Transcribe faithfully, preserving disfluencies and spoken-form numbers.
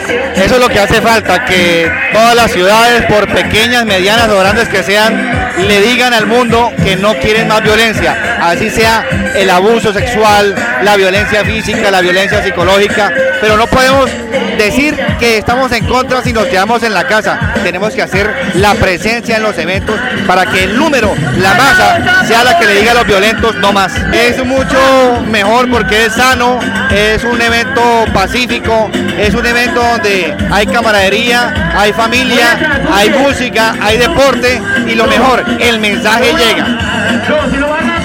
Eso es lo que hace falta, que todas las ciudades, por pequeñas, medianas o grandes que sean, le digan al mundo que no quieren más violencia, así sea el abuso sexual, la violencia física, la violencia psicológica, pero no podemos decir que estamos en contra si nos quedamos en la casa. Tenemos que hacer la presencia en los eventos para que el número, la masa, sea la que le diga a los violentos no más. Es mucho mejor porque es sano, es un evento pacífico, es un evento donde hay camaradería, hay familia, hay música, hay deporte y lo mejor, el mensaje llega.